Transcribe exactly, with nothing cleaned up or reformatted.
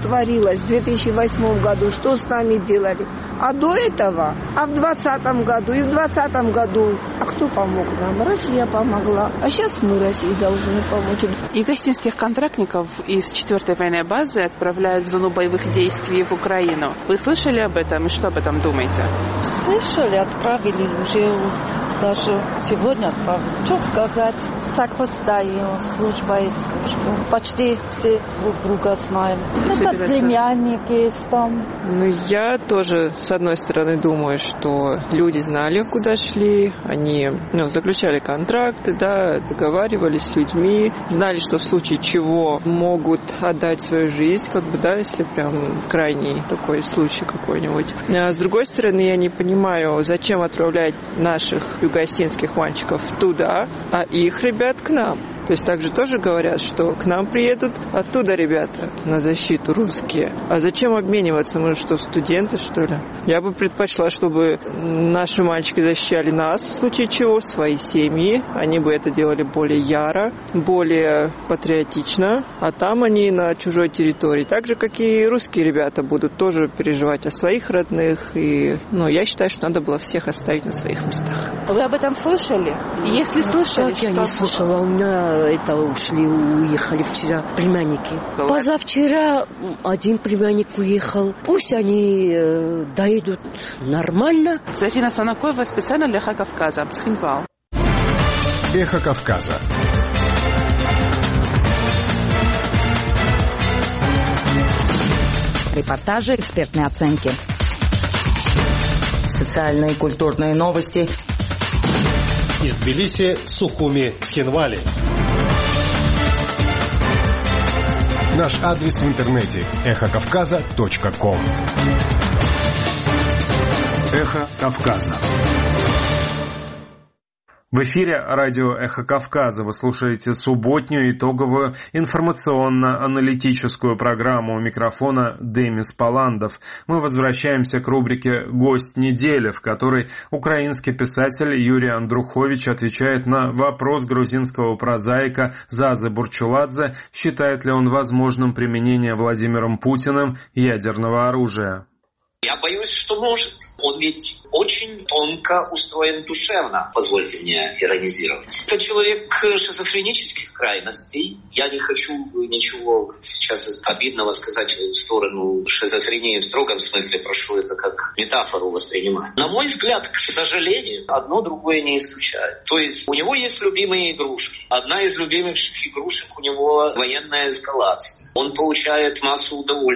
творилось в две тысячи восьмом году, что с нами делали. А до этого, а в двадцатом году и в двадцатом году, а кто помог нам? Россия помогла. А сейчас мы России должны помочь. И гостинских контрактников из четвёртой военной базы отправляют в зону боевых действий в Украину. Вы слышали об этом и что об этом думаете? Слышали, отправили уже, даже сегодня отправили. Что сказать? С опозданием, служба и служба. Почти все друг друга знаем. Это племянник есть там. Ну, я тоже, с одной стороны, думаю, что люди знали, куда шли. Они, ну, заключали контракты, да, договаривались с людьми, знали, что в случае чего могут отдать свою жизнь, как бы, да, если прям крайний такой случай какой-нибудь. А с другой стороны, я не понимаю, зачем отправлять наших юго-остинских мальчиков туда, а их ребят к нам. То есть также тоже говорят, что к нам приедут оттуда ребята на защиту русские. А зачем обмениваться? Мы что, студенты, что ли? Я бы предпочла, чтобы наши мальчики защищали нас, в случае чего, свои семьи. Они бы это делали более яро, более патриотично. А там они на чужой территории. Так же, как и русские ребята будут тоже переживать о своих родных. И, ну, я считаю, что надо было всех оставить на своих местах. Вы об этом слышали? Если слышали, что... Я не слышала. У меня это ушли, уехали вчера племянники. Позавчера один племянник уехал. Пусть они э, доедут нормально. Зарина Санакоева специально для Эхо Кавказа. Псхинвал. Эхо Кавказа. Репортажи, экспертные оценки. Социальные и культурные новости. Из Тбилиси, Сухуми, Цхинвали. Наш адрес в интернете эхо кавказа точка ком. Эхо Кавказа. В эфире радио «Эхо Кавказа». Вы слушаете субботнюю итоговую информационно-аналитическую программу. У микрофона Демис Паландов. Мы возвращаемся к рубрике «Гость недели», в которой украинский писатель Юрий Андрухович отвечает на вопрос грузинского прозаика Зазы Бурчуладзе, считает ли он возможным применение Владимиром Путиным ядерного оружия. Я боюсь, что может. Он ведь очень тонко устроен душевно, позвольте мне иронизировать. Это человек шизофренических крайностей. Я не хочу ничего сейчас обидного сказать в сторону шизофрении в строгом смысле, прошу это как метафору воспринимать. На мой взгляд, к сожалению, одно другое не исключает. То есть у него есть любимые игрушки. Одна из любимых игрушек у него военная эскалация. Он получает массу удовольствия